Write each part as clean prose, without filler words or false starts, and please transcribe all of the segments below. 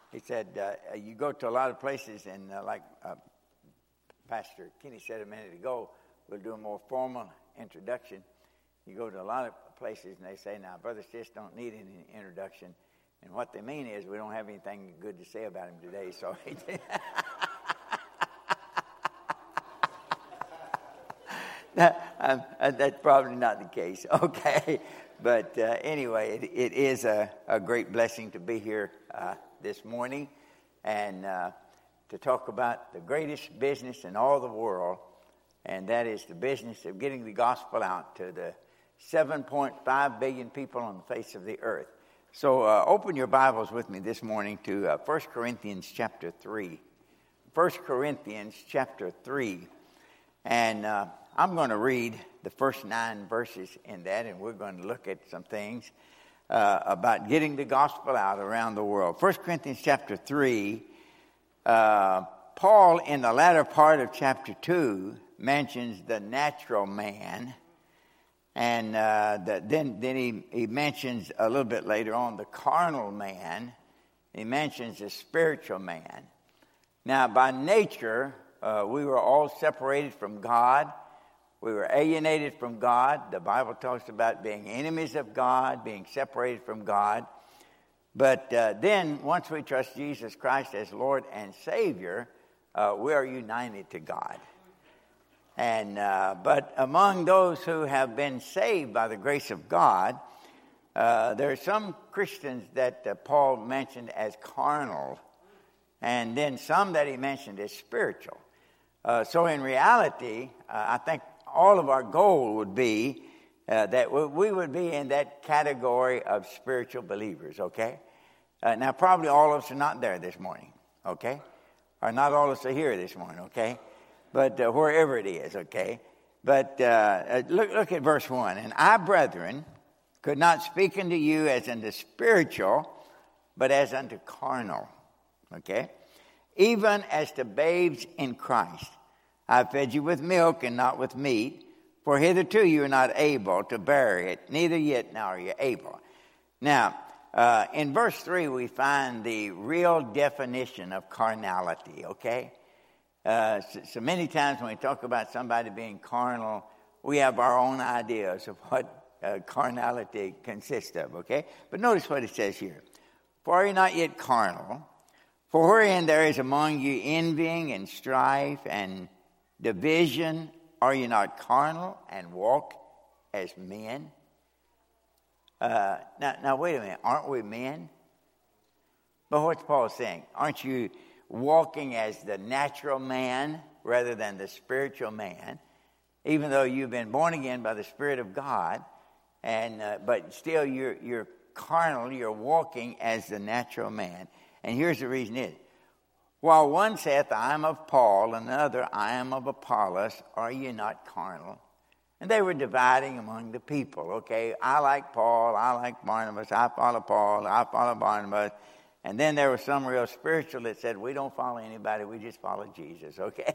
He said, you go to a lot of places, and like Pastor Kenny said a minute ago, we'll do a more formal introduction. You go to a lot of places, and they say, now, Brother Sis don't need any introduction. And what they mean is we don't have anything good to say about him today. So that's probably not the case. Okay. But anyway, it is a great blessing to be here this morning and to talk about the greatest business in all the world, and that is the business of getting the gospel out to the 7.5 billion people on the face of the earth. So open your Bibles with me this morning to 1 Corinthians chapter 3. 1 Corinthians chapter 3. And I'm going to read the first 9 verses in that, and we're going to look at some things about getting the gospel out around the world. 1 Corinthians chapter 3, Paul in the latter part of chapter 2 mentions the natural man, and then he mentions a little bit later on the carnal man. He mentions the spiritual man. Now, by nature, we were all separated from God. We were alienated from God. The Bible talks about being enemies of God, being separated from God. But then, once we trust Jesus Christ as Lord and Savior, we are united to God. And but among those who have been saved by the grace of God, there are some Christians that Paul mentioned as carnal, and then some that he mentioned as spiritual. So in reality, I think all of our goal would be that we would be in that category of spiritual believers, okay? Now, probably all of us are not there this morning, okay? Or not all of us are here this morning, okay? But wherever it is, okay? But look at verse 1. And I, brethren, could not speak unto you as unto spiritual, but as unto carnal, okay? Even as to babes in Christ. I fed you with milk and not with meat, for hitherto you are not able to bear it, neither yet now are you able. Now, in verse 3, we find the real definition of carnality, okay? So many times when we talk about somebody being carnal, we have our own ideas of what carnality consists of, okay? But notice what it says here. For are you not yet carnal? For wherein there is among you envying and strife and division, are you not carnal and walk as men? Now, wait a minute. Aren't we men? But what's Paul saying? Aren't you walking as the natural man rather than the spiritual man? Even though you've been born again by the Spirit of God, and but still you're carnal. You're walking as the natural man. And here's the reason is. While one saith, I am of Paul, and another, I am of Apollos, are ye not carnal? And they were dividing among the people, okay? I like Paul, I like Barnabas, I follow Paul, I follow Barnabas. And then there was some real spiritual that said, we don't follow anybody, we just follow Jesus, okay?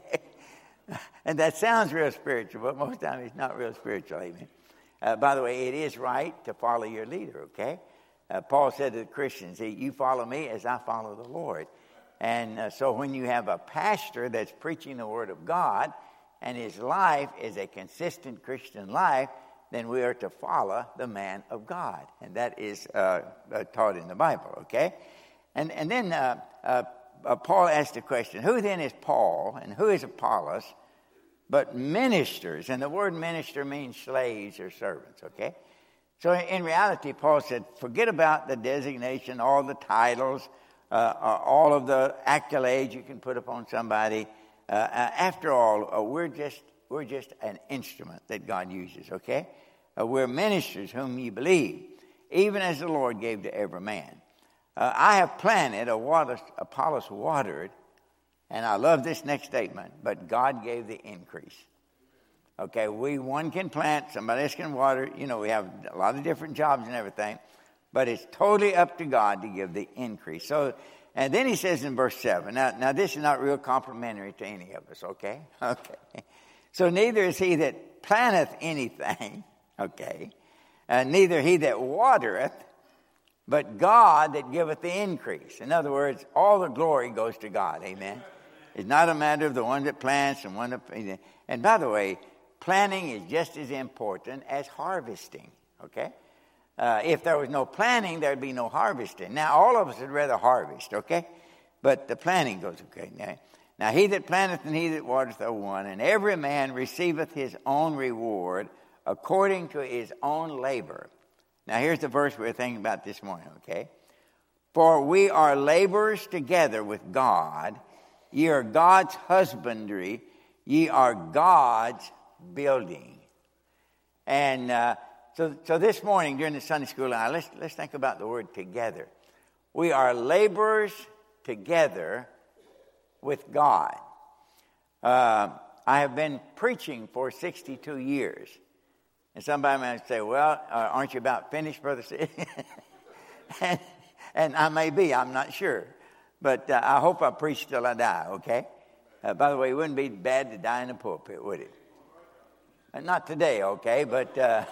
And that sounds real spiritual, but most of the time it's not real spiritual, amen? By the way, it is right to follow your leader, okay? Paul said to the Christians, you follow me as I follow the Lord. And so when you have a pastor that's preaching the Word of God and his life is a consistent Christian life, then we are to follow the man of God. And that is taught in the Bible, okay? And then Paul asked the question, who then is Paul and who is Apollos but ministers? And the word minister means slaves or servants, okay? So in reality, Paul said, forget about the designation, all the titles, all of the accolades you can put upon somebody. After all, we're just an instrument that God uses, okay? We're ministers whom you believe, even as the Lord gave to every man. I have planted, Apollos watered, and I love this next statement, but God gave the increase. Okay, one can plant, somebody else can water. You know, we have a lot of different jobs and everything. But it's totally up to God to give the increase. So, and then he says in verse 7, now this is not real complimentary to any of us, okay? Okay. So neither is he that planteth anything, okay, neither he that watereth, but God that giveth the increase. In other words, all the glory goes to God. Amen. It's not a matter of the one that plants and one that... And by the way, planting is just as important as harvesting, okay? If there was no planting, there would be no harvesting. Now, all of us would rather harvest, okay? But the planting goes, okay. Now, he that planteth and he that watereth are one, and every man receiveth his own reward according to his own labor. Now, here's the verse we're thinking about this morning, okay? For we are laborers together with God. Ye are God's husbandry. Ye are God's building. And so this morning during the Sunday school hour, let's think about the word together. We are laborers together with God. I have been preaching for 62 years. And somebody might say, well, aren't you about finished, Brother Sid? and I may be, I'm not sure. But I hope I preach till I die, okay? By the way, it wouldn't be bad to die in the pulpit, would it? Not today, okay? But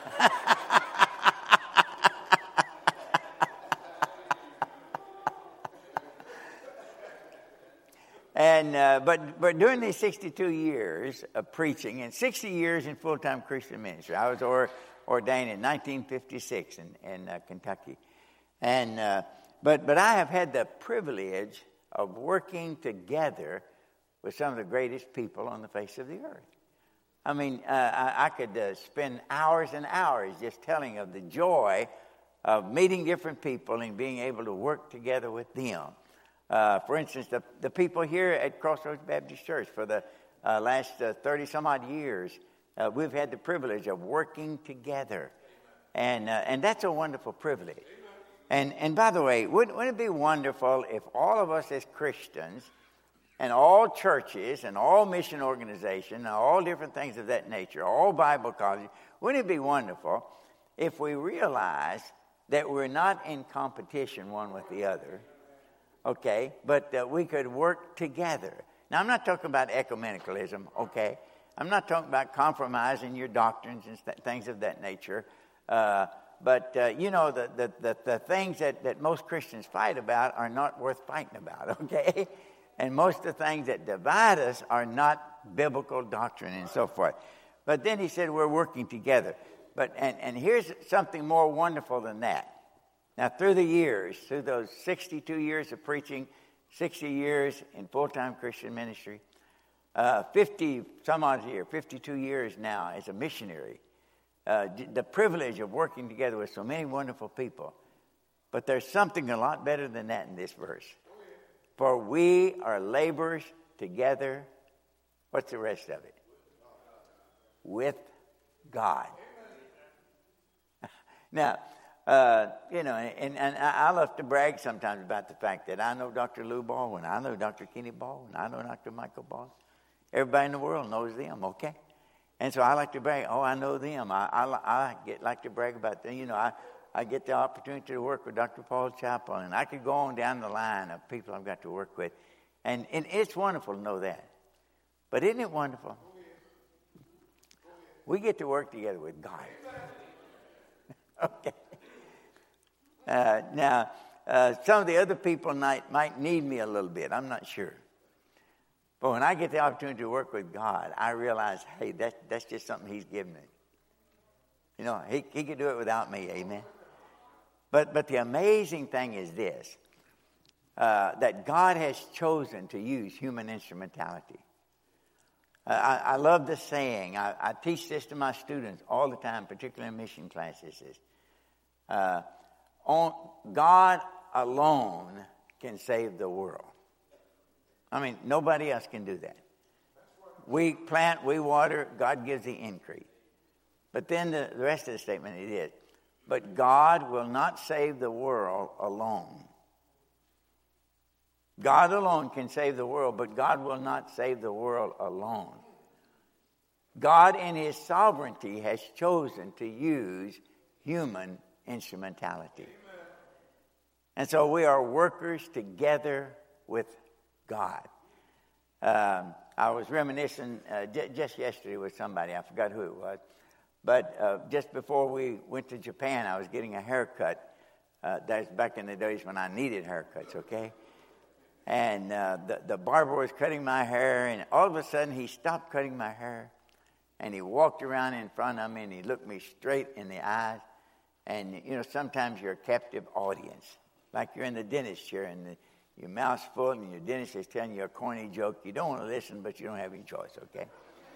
but during these 62 years of preaching and 60 years in full-time Christian ministry, I was ordained in 1956 in Kentucky, and but I have had the privilege of working together with some of the greatest people on the face of the earth. I mean, I could spend hours and hours just telling of the joy of meeting different people and being able to work together with them. For instance, the people here at Crossroads Baptist Church for the last 30-some-odd years, we've had the privilege of working together. And that's a wonderful privilege. And by the way, wouldn't it be wonderful if all of us as Christians and all churches and all mission organizations and all different things of that nature, all Bible colleges, wouldn't it be wonderful if we realize that we're not in competition one with the other, okay, but that we could work together. Now, I'm not talking about ecumenicalism, okay? I'm not talking about compromising your doctrines and things of that nature. But you know, the things that most Christians fight about are not worth fighting about, okay? And most of the things that divide us are not biblical doctrine and so forth. But then he said we're working together. And here's something more wonderful than that. Now, through the years, through those 62 years of preaching, 60 years in full-time Christian ministry, 50-some-odd years, 52 years now as a missionary, the privilege of working together with so many wonderful people. But there's something a lot better than that in this verse. For we are laborers together. What's the rest of it? With God. Now, you know, and I love to brag sometimes about the fact that I know Dr. Lou Baldwin, I know Dr. Kenny Baldwin, I know Dr. Michael Baldwin. Everybody in the world knows them, okay? And so I like to brag, I know them. I like to brag about them. You know, I get the opportunity to work with Dr. Paul Chappell, and I could go on down the line of people I've got to work with. And it's wonderful to know that. But isn't it wonderful? We get to work together with God. Okay. Now, some of the other people might need me a little bit. I'm not sure. But when I get the opportunity to work with God, I realize, hey, that's just something He's given me. You know, He could do it without me, amen? But the amazing thing is this, that God has chosen to use human instrumentality. I love the saying. I teach this to my students all the time, particularly in mission classes. God alone can save the world. I mean, nobody else can do that. We plant, we water, God gives the increase. But then the rest of the statement it is, but God will not save the world alone. God alone can save the world, but God will not save the world alone. God in His sovereignty has chosen to use human instrumentality. Amen. And so we are workers together with God. I was reminiscing just yesterday with somebody, I forgot who it was, but just before we went to Japan, I was getting a haircut That's back in the days when I needed haircuts, okay? And the barber was cutting my hair, and all of a sudden he stopped cutting my hair, and he walked around in front of me, and he looked me straight in the eyes. And, you know, sometimes you're a captive audience. Like you're in the dentist chair, and your mouth's full, and your dentist is telling you a corny joke. You don't want to listen, but you don't have any choice, okay?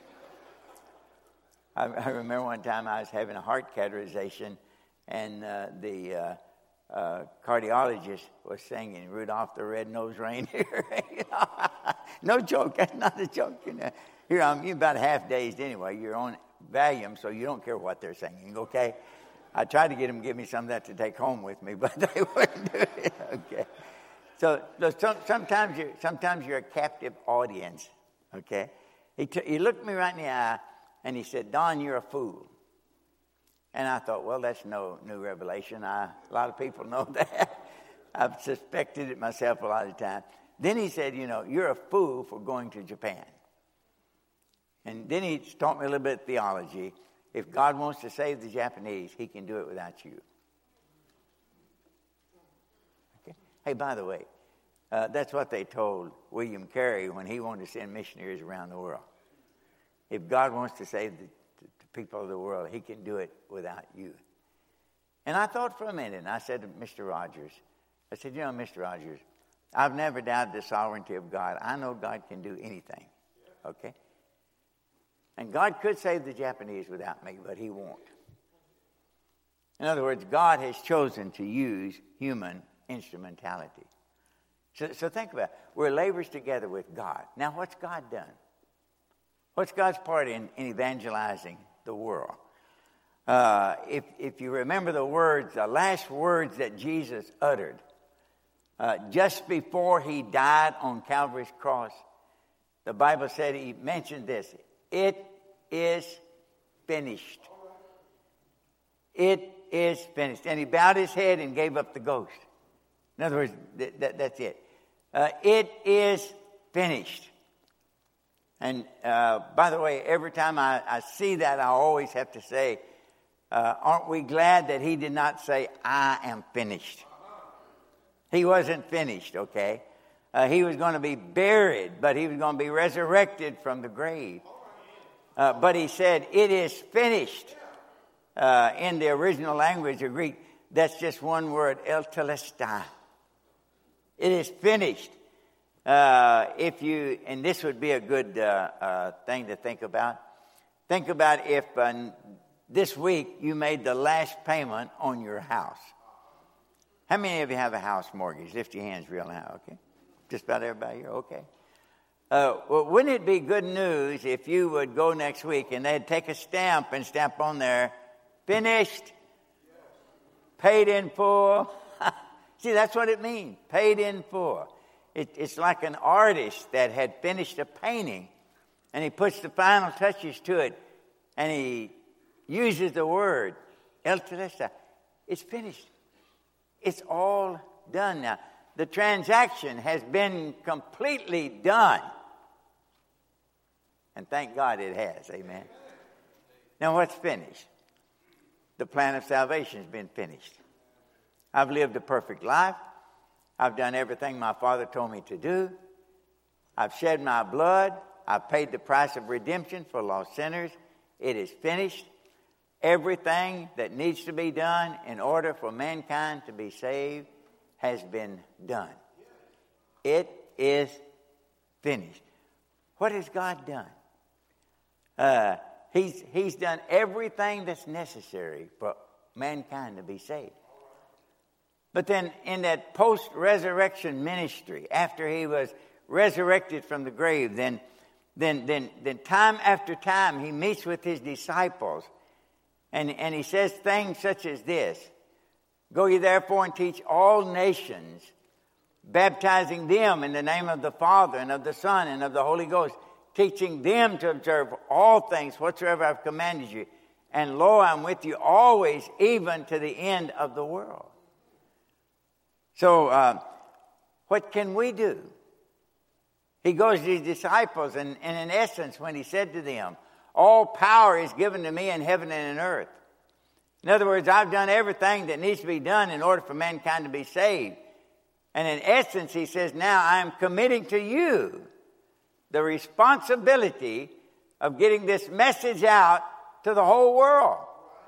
I remember one time I was having a heart catheterization, and the cardiologist was singing Rudolph the Red-Nosed Reindeer. You know? No joke. That's not a joke. You know? Here you're about half-dazed anyway. You're on Valium, so you don't care what they're singing, okay? I tried to get them to give me some of that to take home with me, but they wouldn't do it, okay? So sometimes you're a captive audience, okay? He looked me right in the eye, and he said, Don, you're a fool. And I thought, well, that's no new revelation. A lot of people know that. I've suspected it myself a lot of times. Then he said, you know, you're a fool for going to Japan. And then he taught me a little bit of theology. If God wants to save the Japanese, he can do it without you. Okay. Hey, by the way, that's what they told William Carey when he wanted to send missionaries around the world. If God wants to save the people of the world, he can do it without you. And I thought for a minute, and I said to Mr. Rogers, I said, you know, Mr. Rogers, I've never doubted the sovereignty of God. I know God can do anything, okay? And God could save the Japanese without me, but he won't. In other words, God has chosen to use human instrumentality. So think about it. We're laborers together with God. Now, what's God done? What's God's part in evangelizing the world? If you remember the last words that Jesus uttered, just before he died on Calvary's cross, the Bible said he mentioned this. It is finished. It is finished. And he bowed his head and gave up the ghost. In other words, that's it. It is finished. And by the way, every time I see that, I always have to say, aren't we glad that he did not say, I am finished? He wasn't finished, okay? He was going to be buried, but he was going to be resurrected from the grave. But he said, it is finished. In the original language of Greek, that's just one word, eltelestai. It is finished. And this would be a good thing to think about. Think about if this week you made the last payment on your house. How many of you have a house mortgage? Lift your hands real high, okay? Just about everybody here, okay. Well, wouldn't it be good news if you would go next week and they'd take a stamp and stamp on there, finished, paid in full. See, that's what it means, paid in full. It's like an artist that had finished a painting, and he puts the final touches to it, and he uses the word, eltelestai. It's finished. It's all done now. The transaction has been completely done. And thank God it has, amen. Now what's finished? The plan of salvation has been finished. I've lived a perfect life. I've done everything my Father told me to do. I've shed my blood. I've paid the price of redemption for lost sinners. It is finished. Everything that needs to be done in order for mankind to be saved has been done. It is finished. What has God done? He's done everything that's necessary for mankind to be saved. But then in that post-resurrection ministry, after he was resurrected from the grave, then time after time he meets with his disciples, and he says things such as this: Go ye therefore and teach all nations, baptizing them in the name of the Father and of the Son and of the Holy Ghost, teaching them to observe all things whatsoever I've commanded you. And lo, I'm with you always, even to the end of the world. So, what can we do? He goes to his disciples, and in essence, when he said to them, all power is given to me in heaven and in earth. In other words, I've done everything that needs to be done in order for mankind to be saved. And in essence, he says, now I am committing to you the responsibility of getting this message out to the whole world.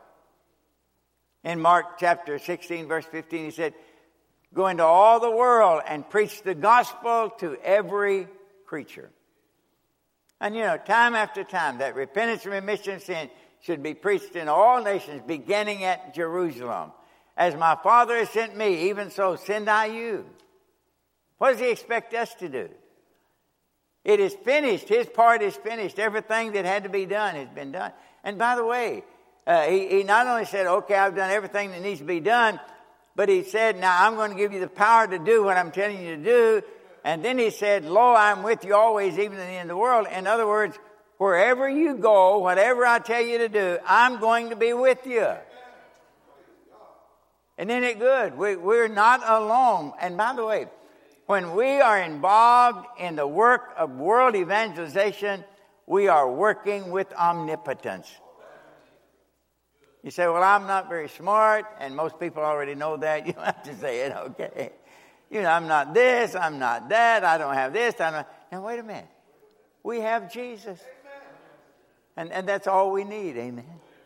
In Mark chapter 16, verse 15, he said, go into all the world and preach the gospel to every creature. And time after time, that repentance and remission of sin should be preached in all nations, beginning at Jerusalem. As my Father has sent me, even so send I you. What does he expect us to do? It is finished. His part is finished. Everything that had to be done has been done. And by the way, he not only said, okay, I've done everything that needs to be done, but he said, now I'm going to give you the power to do what I'm telling you to do. And then he said, lo, I'm with you always, even to the end of the world. In other words, wherever you go, whatever I tell you to do, I'm going to be with you. And isn't it good? We're not alone. And by the way, when we are involved in the work of world evangelization, we are working with omnipotence. You say, well, I'm not very smart, and most people already know that. You don't have to say it, okay? I'm not this, I'm not that, I don't have this, I don't. Now, wait a minute. We have Jesus. And that's all we need, amen?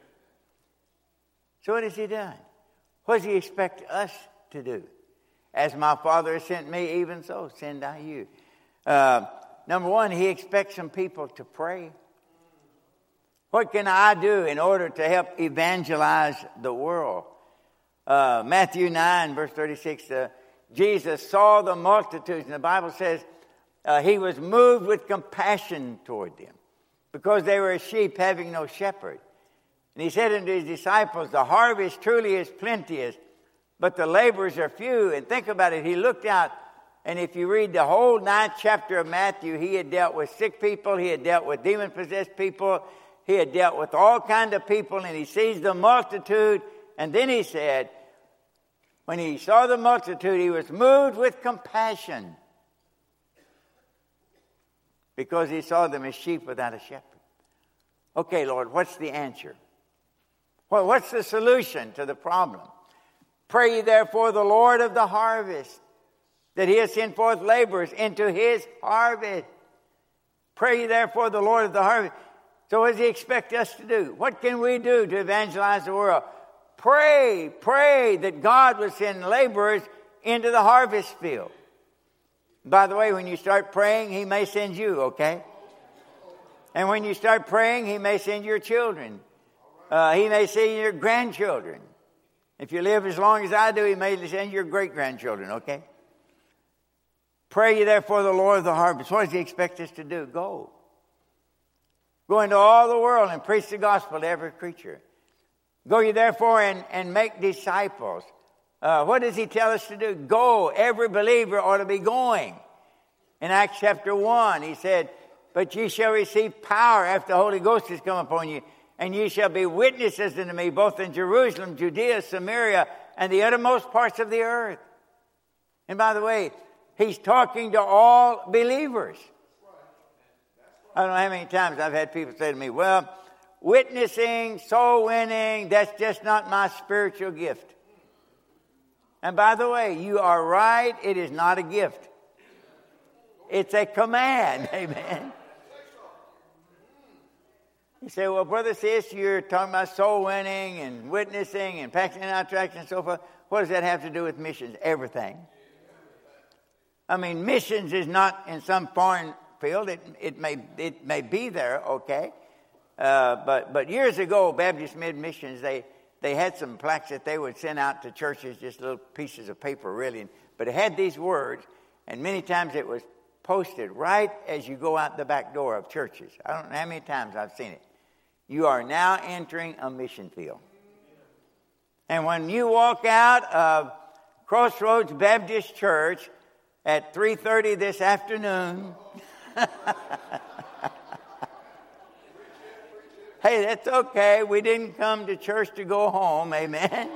So what has he done? What does he expect us to do? As my Father has sent me, even so send I you. Number one, he expects some people to pray. What can I do in order to help evangelize the world? Matthew 9, verse 36, Jesus saw the multitudes, and the Bible says he was moved with compassion toward them because they were as sheep having no shepherd. And he said unto his disciples, the harvest truly is plenteous, but the laborers are few. And think about it. He looked out, and if you read the whole 9th chapter of Matthew, he had dealt with sick people. He had dealt with demon-possessed people. He had dealt with all kinds of people, and he sees the multitude. And then he said, when he saw the multitude, he was moved with compassion because he saw them as sheep without a shepherd. Okay, Lord, what's the answer? Well, what's the solution to the problem? Pray ye therefore the Lord of the harvest, that he has sent forth laborers into his harvest. Pray ye therefore the Lord of the harvest. So what does he expect us to do? What can we do to evangelize the world? Pray that God will send laborers into the harvest field. By the way, when you start praying, he may send you, okay? And when you start praying, he may send your children. He may send your grandchildren. If you live as long as I do, he may send your great-grandchildren, okay? Pray ye therefore the Lord of the harvest. What does he expect us to do? Go. Go into all the world and preach the gospel to every creature. Go ye therefore and make disciples. What does he tell us to do? Go. Every believer ought to be going. In Acts chapter 1, he said, but ye shall receive power after the Holy Ghost has come upon you, and ye shall be witnesses unto me, both in Jerusalem, Judea, Samaria, and the uttermost parts of the earth. And by the way, he's talking to all believers. I don't know how many times I've had people say to me, well, witnessing, soul winning, that's just not my spiritual gift. And by the way, you are right, it is not a gift. It's a command, amen. You say, well, Brother Sis, you're talking about soul winning and witnessing and passing out tracts and so forth. What does that have to do with missions? Everything. I mean, missions is not in some foreign field. It may be there, okay. But years ago, Baptist Mid-Missions, they had some plaques that they would send out to churches, just little pieces of paper, really. But it had these words, and many times it was posted right as you go out the back door of churches. I don't know how many times I've seen it. You are now entering a mission field. And when you walk out of Crossroads Baptist Church at 3:30 this afternoon, hey, that's okay. We didn't come to church to go home, amen?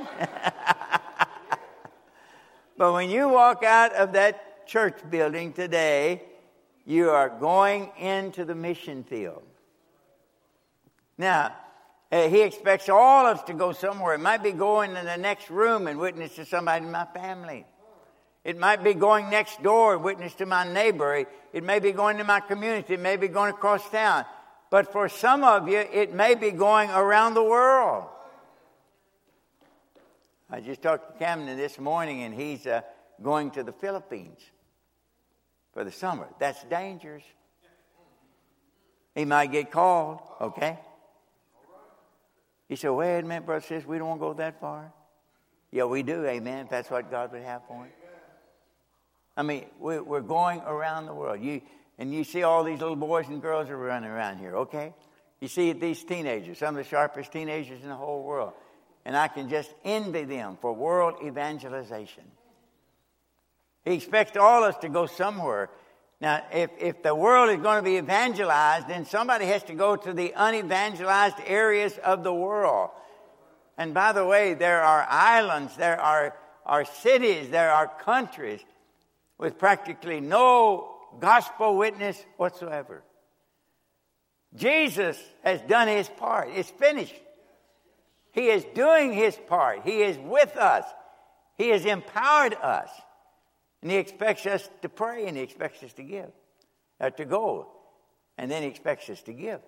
But when you walk out of that church building today, you are going into the mission field. Now, He expects all of us to go somewhere. It might be going in the next room and witness to somebody in my family. It might be going next door and witness to my neighbor. It may be going to my community. It may be going across town. But for some of you, it may be going around the world. I just talked to Camden this morning, and he's going to the Philippines for the summer. That's dangerous. He might get called, okay? He said, wait a minute, brother, sis, we don't want to go that far. Yeah, we do, amen, if that's what God would have for him. I mean, we're going around the world. You see all these little boys and girls are running around here, okay? You see these teenagers, some of the sharpest teenagers in the whole world. And I can just envy them for world evangelization. He expects all of us to go somewhere. Now, if the world is going to be evangelized, then somebody has to go to the unevangelized areas of the world. And by the way, there are islands, there are cities, there are countries with practically no gospel witness whatsoever. Jesus has done his part. It's finished. He is doing his part. He is with us. He has empowered us. And he expects us to pray, and he expects us to give, to go. And then he expects us to give.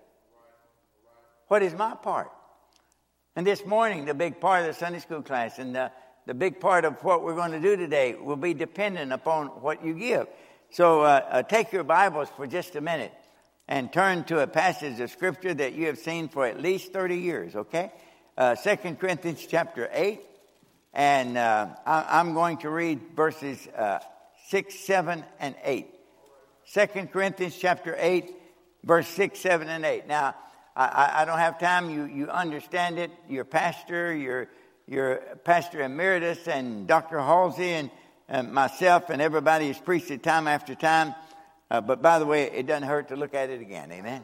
What is my part? And this morning, the big part of the Sunday school class and the big part of what we're going to do today will be dependent upon what you give. So take your Bibles for just a minute and turn to a passage of Scripture that you have seen for at least 30 years, okay? 2 Corinthians chapter 8. And I'm going to read verses 6, 7, and 8. 2 Corinthians chapter 8, verse 6, 7, and 8. Now, I don't have time. You understand it. Your pastor, your pastor emeritus, and Dr. Halsey, and myself, and everybody has preached it time after time. But by the way, it doesn't hurt to look at it again. Amen.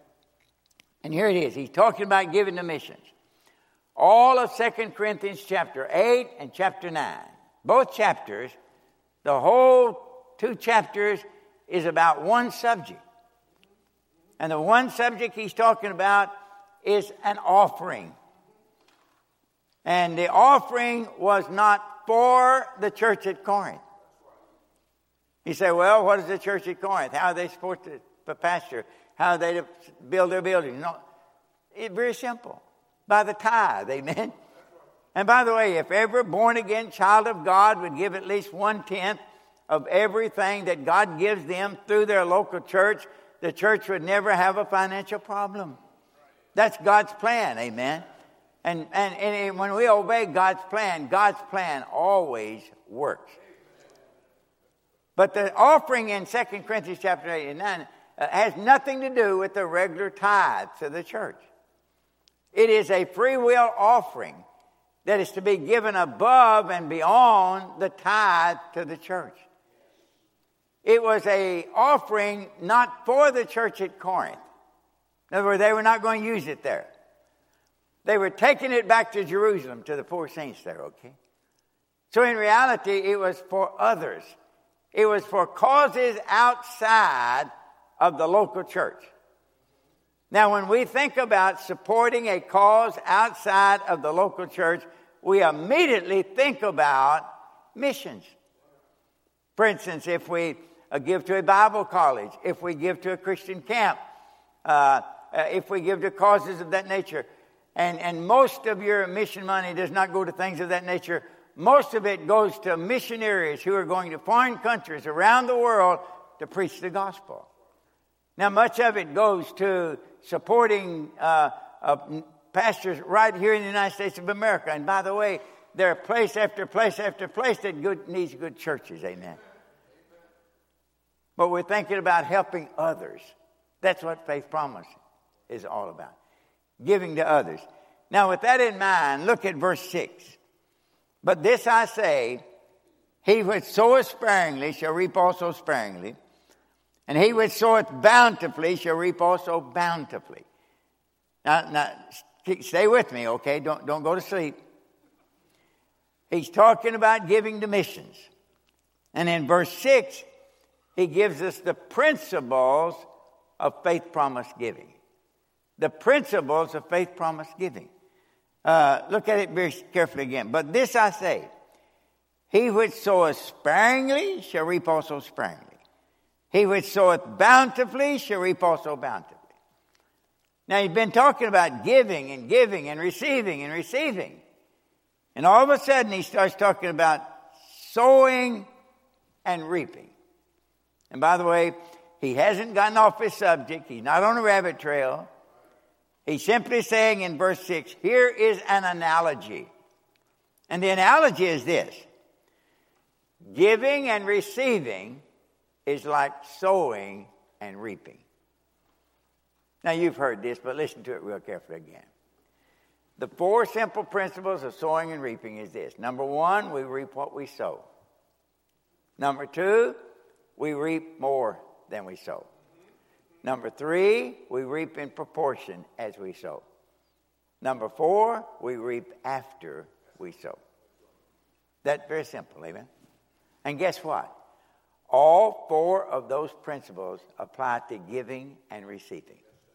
And here it is. He's talking about giving to missions. All of 2 Corinthians chapter 8 and chapter 9. Both chapters, the whole 2 chapters is about one subject. And the one subject he's talking about is an offering. And the offering was not for the church at Corinth. You say, well, what is the church at Corinth? How are they supposed to pastor? How are they to build their buildings? No, it's very simple. By the tithe, amen? And by the way, if every born-again child of God would give at least 1/10 of everything that God gives them through their local church, the church would never have a financial problem. That's God's plan, amen? And when we obey God's plan always works. But the offering in 2 Corinthians chapter 8 and 9 has nothing to do with the regular tithe to the church. It is a free will offering that is to be given above and beyond the tithe to the church. It was an offering not for the church at Corinth. In other words, they were not going to use it there. They were taking it back to Jerusalem, to the poor saints there, okay? So in reality, it was for others. It was for causes outside of the local church. Now, when we think about supporting a cause outside of the local church, we immediately think about missions. For instance, if we give to a Bible college, if we give to a Christian camp, if we give to causes of that nature, and most of your mission money does not go to things of that nature. Most of it goes to missionaries who are going to foreign countries around the world to preach the gospel. Now, much of it goes to supporting pastors right here in the United States of America. And by the way, there are place after place after place that needs good churches. Amen. But we're thinking about helping others. That's what Faith Promise is all about. Giving to others. Now, with that in mind, look at verse 6. But this I say, he which soweth sparingly shall reap also sparingly, and he which soweth bountifully shall reap also bountifully. Now, stay with me, okay? Don't go to sleep. He's talking about giving to missions. And in verse 6, he gives us the principles of faith promise giving. the principles of faith promise giving. Look at it very carefully again. But this I say, he which soweth sparingly shall reap also sparingly. He which soweth bountifully shall reap also bountifully. Now, he's been talking about giving and giving and receiving and receiving. And all of a sudden, he starts talking about sowing and reaping. And by the way, he hasn't gotten off his subject. He's not on a rabbit trail. He's simply saying in verse 6, here is an analogy. And the analogy is this. Giving and receiving is like sowing and reaping. Now, you've heard this, but listen to it real carefully again. The 4 simple principles of sowing and reaping is this. Number 1, we reap what we sow. Number 2, we reap more than we sow. Number 3, we reap in proportion as we sow. Number 4, we reap after we sow. That's very simple, amen? And guess what? All 4 of those principles apply to giving and receiving.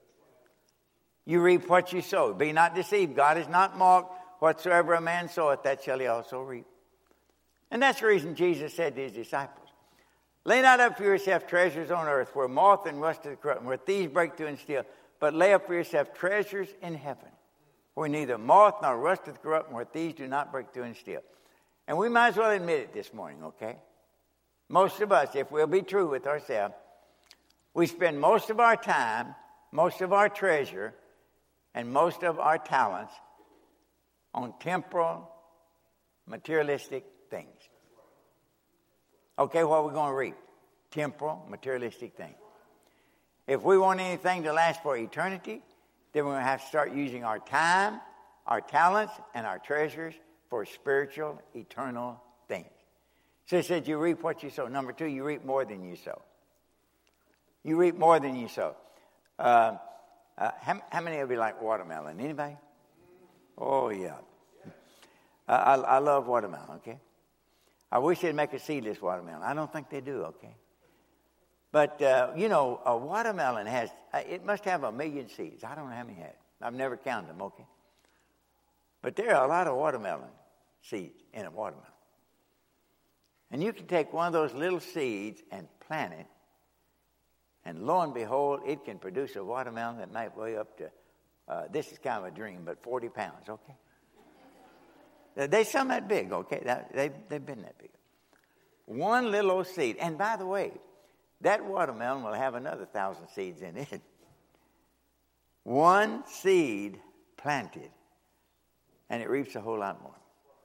You reap what you sow. Be not deceived. God is not mocked. Whatsoever a man soweth, that shall he also reap. And that's the reason Jesus said to his disciples, lay not up for yourself treasures on earth where moth and rust doth corrupt, and where thieves break through and steal, but lay up for yourself treasures in heaven where neither moth nor rust doth corrupt, and where thieves do not break through and steal. And we might as well admit it this morning, okay? Most of us, if we'll be true with ourselves, we spend most of our time, most of our treasure, and most of our talents on temporal, materialistic things. Okay, what are we going to reap? Temporal, materialistic things. If we want anything to last for eternity, then we're going to have to start using our time, our talents, and our treasures for spiritual, eternal things. So it said you reap what you sow. Number 2, you reap more than you sow. You reap more than you sow. How many of you like watermelon? Anybody? Oh, yeah. I love watermelon, okay? I wish they'd make a seedless watermelon. I don't think they do, okay? But, a watermelon has, it must have 1 million seeds. I don't know how many it has. I've never counted them, okay? But there are a lot of watermelon seeds in a watermelon. And you can take one of those little seeds and plant it, and lo and behold, it can produce a watermelon that might weigh up to, this is kind of a dream, but 40 pounds, okay? They're some that big, okay? They've been that big. One little old seed. And by the way, that watermelon will have another 1,000 seeds in it. One seed planted, and it reaps a whole lot more.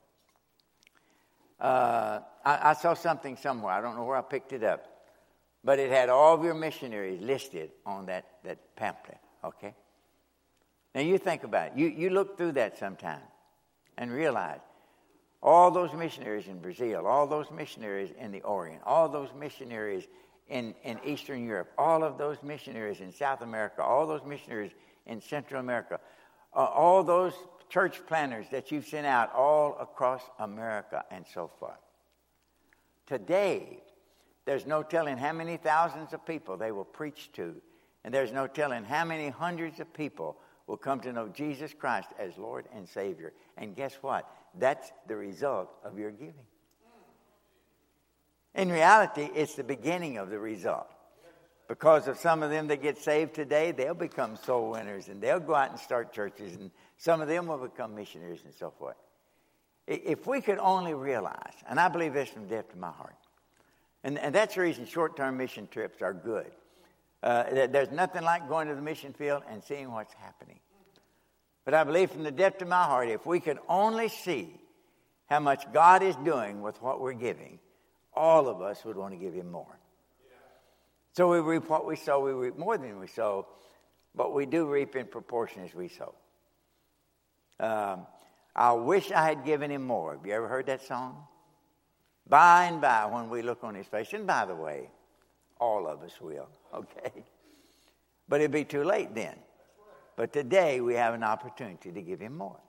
I saw something somewhere. I don't know where I picked it up. But it had all of your missionaries listed on that pamphlet, okay? Now, you think about it. You look through that sometime and realize all those missionaries in Brazil, all those missionaries in the Orient, all those missionaries in Eastern Europe, all of those missionaries in South America, all those missionaries in Central America, all those church planners that you've sent out all across America and so forth. Today, there's no telling how many thousands of people they will preach to, and there's no telling how many hundreds of people will come to know Jesus Christ as Lord and Savior. And guess what? That's the result of your giving. In reality, it's the beginning of the result. Because of some of them that get saved today, they'll become soul winners, and they'll go out and start churches, and some of them will become missionaries and so forth. If we could only realize, and I believe this from the depth of my heart, and that's the reason short-term mission trips are good. There's nothing like going to the mission field and seeing what's happening. But I believe from the depth of my heart, if we could only see how much God is doing with what we're giving, all of us would want to give him more. So we reap what we sow. We reap more than we sow, but we do reap in proportion as we sow. I wish I had given him more. Have you ever heard that song? By and by, when we look on his face, and by the way, all of us will, okay? But it'd be too late then. But today, we have an opportunity to give him more.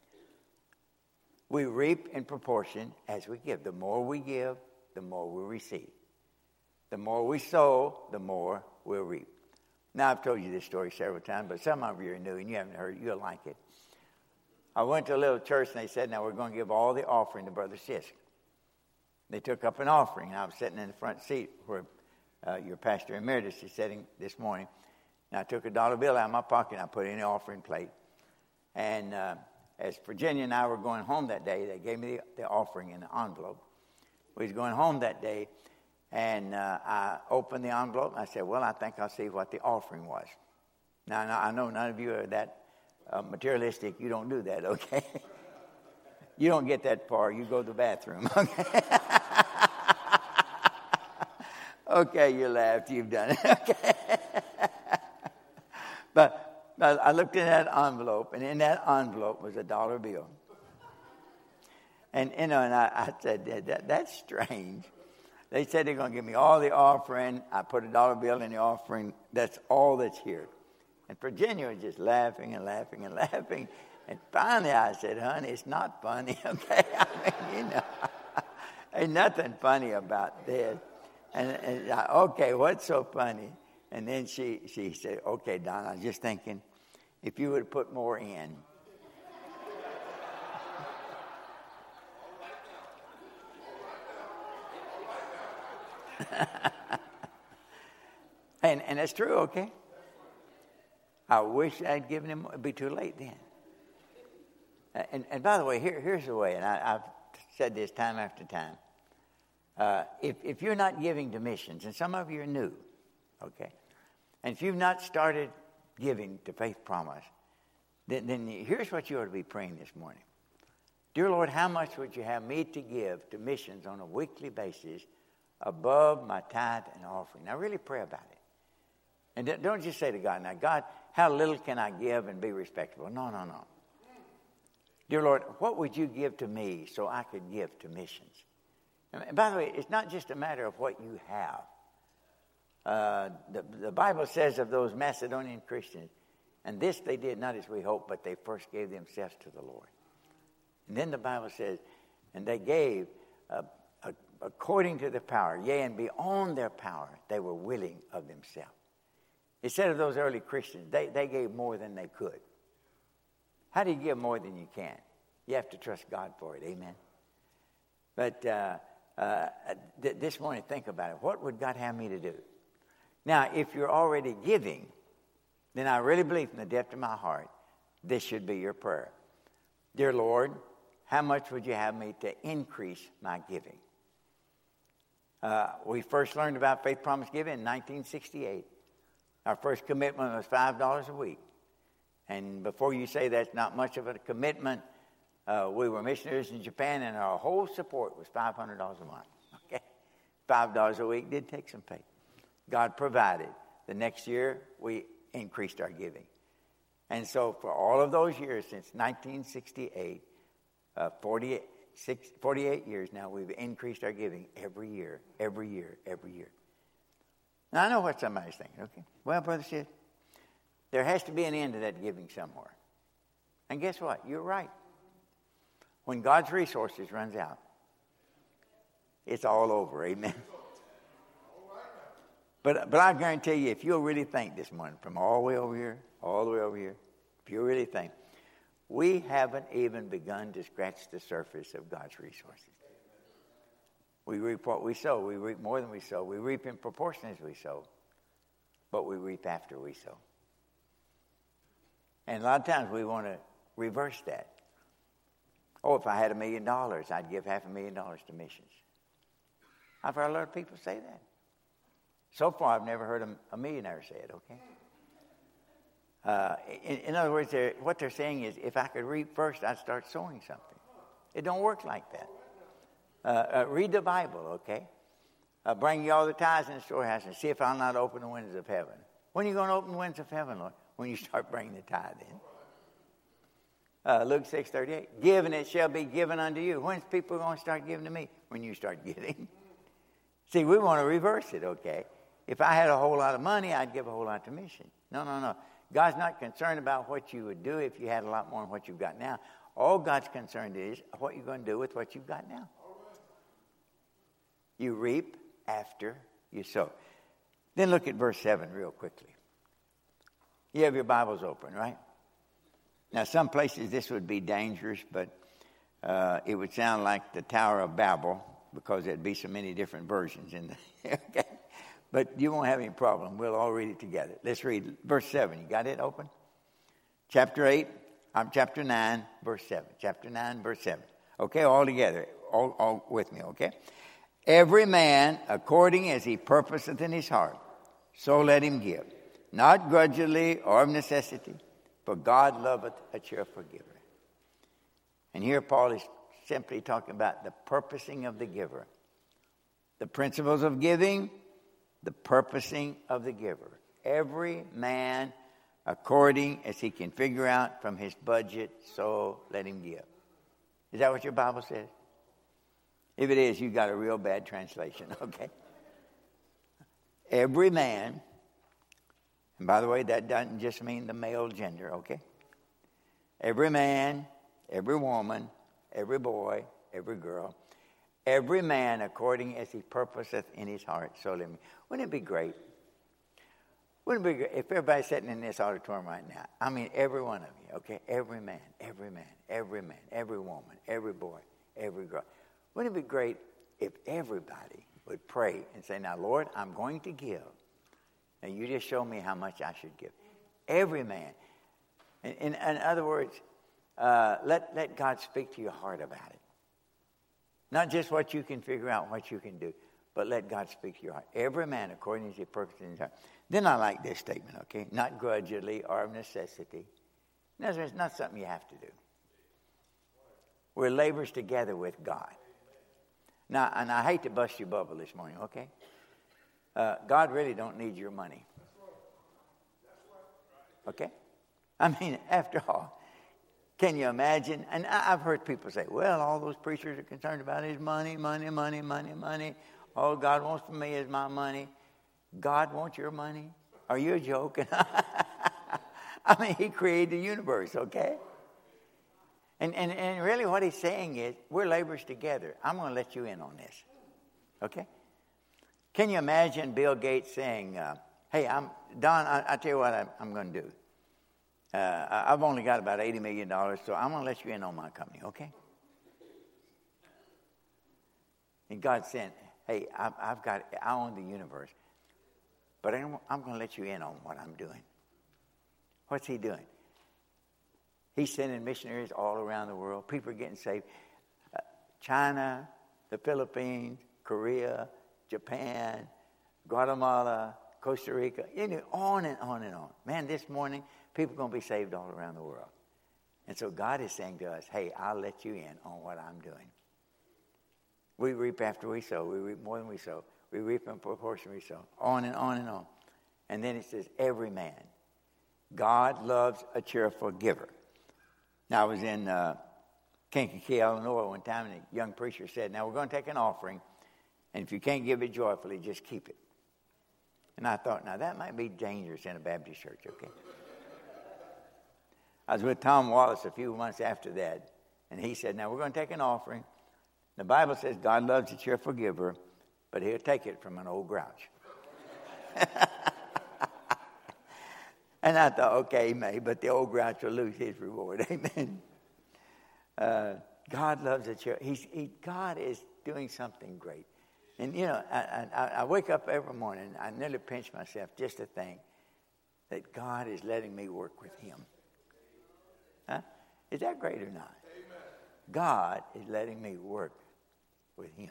We reap in proportion as we give. The more we give, the more we receive. The more we sow, the more we'll reap. Now, I've told you this story several times, but some of you are new and you haven't heard it. You'll like it. I went to a little church and they said, now we're going to give all the offering to Brother Sisk. They took up an offering. I was sitting in the front seat where your pastor emeritus is sitting this morning. And I took a dollar bill out of my pocket and I put it in the offering plate. And as Virginia and I were going home that day, they gave me the offering in the envelope. We was going home that day, and I opened the envelope. And I said, well, I think I'll see what the offering was. Now, I know none of you are that materialistic. You don't do that, okay? You don't get that far. You go to the bathroom, okay? Okay, you laughed. You've done it, okay? But I looked in that envelope, and in that envelope was a dollar bill. And, and I said, that's strange. They said they're going to give me all the offering. I put a dollar bill in the offering. That's all that's here. And Virginia was just laughing and laughing and laughing. And finally I said, honey, it's not funny, okay? I mean, ain't nothing funny about this. And okay, what's so funny? And then she said, okay, Don, I was just thinking, if you would have put more in. and that's true, okay? I wish I'd given him, it'd be too late then. And by the way, here's the way, and I've said this time after time. If you're not giving to missions, and some of you are new, okay, and if you've not started giving to Faith Promise, then here's what you ought to be praying this morning. Dear Lord, how much would you have me to give to missions on a weekly basis above my tithe and offering? Now, really pray about it. And don't just say to God, now, God, how little can I give and be respectable? No. Dear Lord, what would you give to me so I could give to missions? And by the way, it's not just a matter of what you have. The Bible says of those Macedonian Christians, and this they did not as we hope, but they first gave themselves to the Lord. And then the Bible says, and they gave according to their power, yea, and beyond their power, they were willing of themselves. It said of those early Christians, they gave more than they could. How do you give more than you can? You have to trust God for it, amen? But this morning, think about it. What would God have me to do? Now, if you're already giving, then I really believe from the depth of my heart, this should be your prayer. Dear Lord, how much would you have me to increase my giving? We first learned about Faith Promise Giving in 1968. Our first commitment was $5 a week. And before you say that's not much of a commitment, we were missionaries in Japan, and our whole support was $500 a month. Okay, $5 a week did take some faith. God provided. The next year, we increased our giving. And so for all of those years, since 1968, 48 years now, we've increased our giving every year. Now, I know what somebody's thinking, okay? Well, Brother Sid, there has to be an end to that giving somewhere. And guess what? You're right. When God's resources runs out, it's all over, amen? But I guarantee you, if you'll really think this morning, from all the way over here, if you really think, we haven't even begun to scratch the surface of God's resources. We reap what we sow. We reap more than we sow. We reap in proportion as we sow. But we reap after we sow. And a lot of times we want to reverse that. Oh, if I had $1 million, I'd give $500,000 to missions. I've heard a lot of people say that. So far, I've never heard a millionaire say it, okay? In other words, what they're saying is, if I could reap first, I'd start sowing something. It don't work like that. Read the Bible, okay? Bring you all the tithes in the storehouse and see if I'll not open the windows of heaven. When are you going to open the windows of heaven, Lord? When you start bringing the tithe in. Luke 6:38, give and it shall be given unto you. When's people going to start giving to me? When you start giving. See, we want to reverse it, okay? If I had a whole lot of money, I'd give a whole lot to mission. No. God's not concerned about what you would do if you had a lot more than what you've got now. All God's concerned is what you're going to do with what you've got now. You reap after you sow. Then look at verse 7 real quickly. You have your Bibles open, right? Now, some places this would be dangerous, but it would sound like the Tower of Babel because there'd be so many different versions in the. Okay? But you won't have any problem. We'll all read it together. Let's read verse 7. You got it open? Chapter 9, verse 7. Chapter 9, verse 7. Okay, all together. All with me, okay? Every man according as he purposeth in his heart, so let him give. Not grudgingly or of necessity, for God loveth a cheerful giver. And here Paul is simply talking about the purposing of the giver. The principles of giving, the purposing of the giver. Every man according as he can figure out from his budget, so let him give. Is that what your Bible says? If it is, you got a real bad translation, okay? Every man, and by the way, that doesn't just mean the male gender, okay? Every man, every woman, every boy, every girl, every man according as he purposeth in his heart, so let him. Wouldn't it be great? Wouldn't it be great if everybody's sitting in this auditorium right now? I mean, every one of you, okay? Every man, every man, every man, every woman, every boy, every girl. Wouldn't it be great if everybody would pray and say, now, Lord, I'm going to give. And you just show me how much I should give. Every man. In other words, let God speak to your heart about it. Not just what you can figure out, what you can do, but let God speak to your heart. Every man according to his purpose in his heart. Then I like this statement, okay? Not grudgingly or of necessity. In other words, it's not something you have to do. We're laborers together with God. Now, and I hate to bust your bubble this morning, okay? God really don't need your money. Okay? I mean, after all, can you imagine? And I've heard people say, well, all those preachers are concerned about is money, money, money, money, money. All God wants from me is my money. God wants your money? Are you joking? I mean, he created the universe, okay? And really what he's saying is, we're laborers together. I'm going to let you in on this. Okay? Can you imagine Bill Gates saying, hey, Don, I tell you what I'm going to do. I've only got about $80 million, so I'm going to let you in on my company, okay? And God said, hey, I own the universe, but I'm going to let you in on what I'm doing. What's he doing? He's sending missionaries all around the world. People are getting saved. China, the Philippines, Korea, Japan, Guatemala, Costa Rica, on and on and on. Man, this morning, people are going to be saved all around the world. And so God is saying to us, hey, I'll let you in on what I'm doing. We reap after we sow. We reap more than we sow. We reap in proportion we sow. On and on and on. And then it says, every man. God loves a cheerful giver. Now, I was in Kankakee, Illinois one time, and a young preacher said, now we're going to take an offering, and if you can't give it joyfully, just keep it. And I thought, now that might be dangerous in a Baptist church, okay? I was with Tom Wallace a few months after that, and he said, now we're going to take an offering. The Bible says God loves a cheerful giver, but he'll take it from an old grouch. And I thought, okay, he may, but the old grouch will lose his reward. Amen. God loves a cheerful. God is doing something great. And, I wake up every morning, I nearly pinch myself just to think that God is letting me work with him. Huh? Is that great or not? Amen. God is letting me work with him.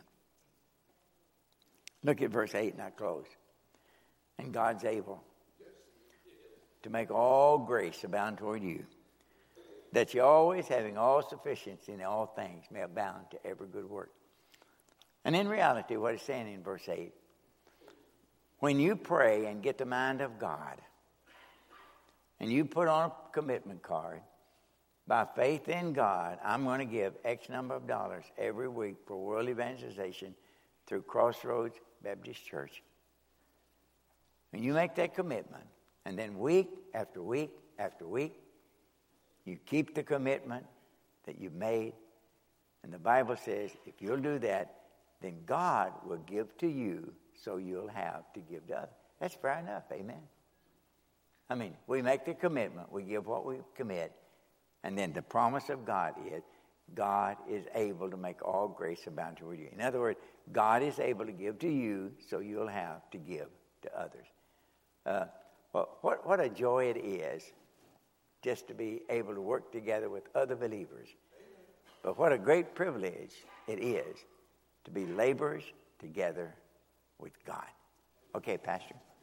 Look at verse 8 and I close. And God's able to make all grace abound toward you, that you always, having all sufficiency in all things, may abound to every good work. And in reality, what it's saying in verse 8, when you pray and get the mind of God, and you put on a commitment card, by faith in God, I'm going to give X number of dollars every week for world evangelization through Crossroads Baptist Church. And you make that commitment, and then week after week after week, you keep the commitment that you've made. And the Bible says, if you'll do that, then God will give to you so you'll have to give to others. That's fair enough, amen. I mean, we make the commitment, we give what we commit, and then the promise of God is able to make all grace abound toward you. In other words, God is able to give to you, so you'll have to give to others. What a joy it is just to be able to work together with other believers. But what a great privilege it is to be laborers together with God. Okay, Pastor.